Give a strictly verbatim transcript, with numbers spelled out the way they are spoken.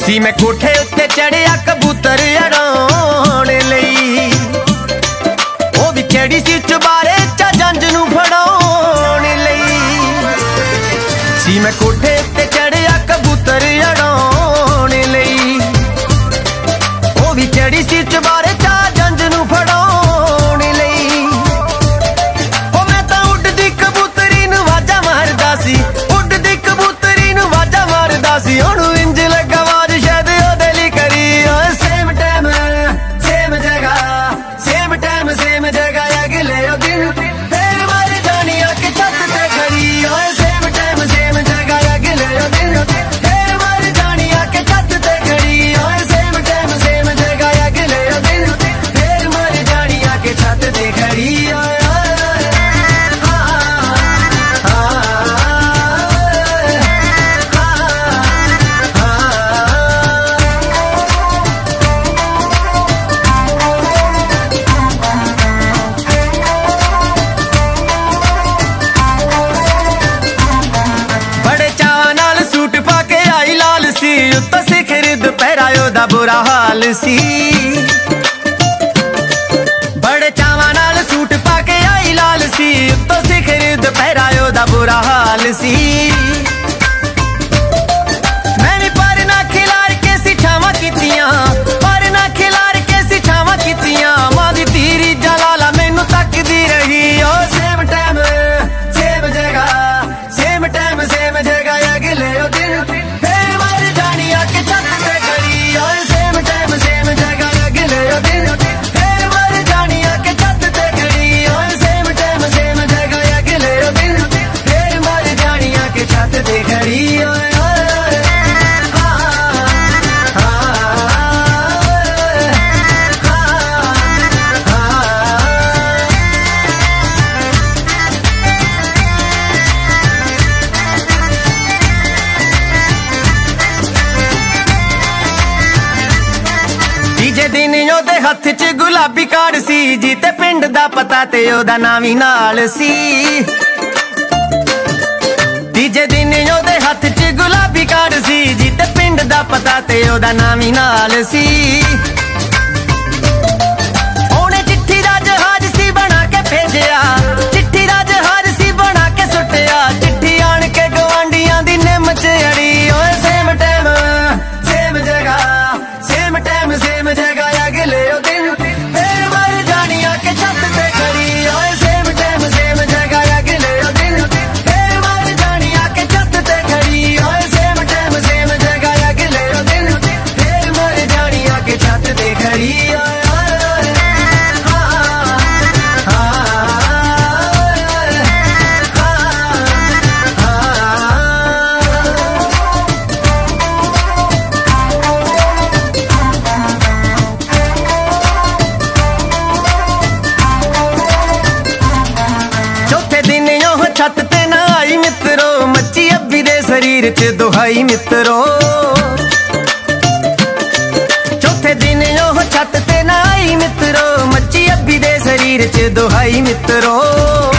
सी मैं कोठे उत्ते चढ़िया कबूतर अड़ाउण लई, ओ भी चढ़ी सी चुबारे चा जंज नू फड़ाउण लई। सी मैं कोठे उत्ते चढ़िया कबूतर अड़ाउण लई, ओ भी चढ़ी सी चुबारे चा जंज नू फड़ाउण लई। ओ मैं तां उड़दी कबूतरी नू वाजा मारदा सी, उड़दी कबूतरी नू वाजा मारदा सी। ओनू इंज लगा उत्तो सिखर दोपहरा दा बुरा हाल सी। बड़े चावां नाल सूट पाके आई लाल सी, उत्तो सिखर दोपहरा दा बुरा हाल सी। मैं भी पर ना खिलार के सिछावां कीतियां, पर ना खिलार के सिछावां कीतियां। मां दी तीरी जलाला मैनू तकदी रही। ओ सेम टाइम सेम जगह, सेम टाइम सेम जगह अगले दिन दिन ओदे हथ च गुलाबी कार्ड सी, जीते पिंड दा पता ते ओदा नाम ही नाल सी। तीजे दिन ओदे हथ च गुलाबी कार्ड सी, जीते पिंड दा पता ते ओदा नाम ही नाल सी। ओने चिट्ठी दा जहाज सी बना के भेजिया, चिट्ठी दा जहाज सी बना के सुटिया। चिट्ठी आन के गवांडियां दी निम च अड़ी। ओए सेम टाइम सेम जगह, सेम टाइम सेम जगह अगले दिन फिर मर जानी आके छत पे खड़ी। ओए सेम टाइम सेम जगह अगले दिन फिर मर जानी आके छत पे खड़ी। ओए सेम टाइम सेम जगह अगले दिन फिर मर जानी आके छत पे खड़ी। छत ते ना आई मित्रो, मच्ची अब्बी दे शरीर च दुहाई मित्रो। चौथे दिन ओह छत ते ना आई मित्रो, मच्ची अब्बी दे शरीर च दुहाई मित्रो।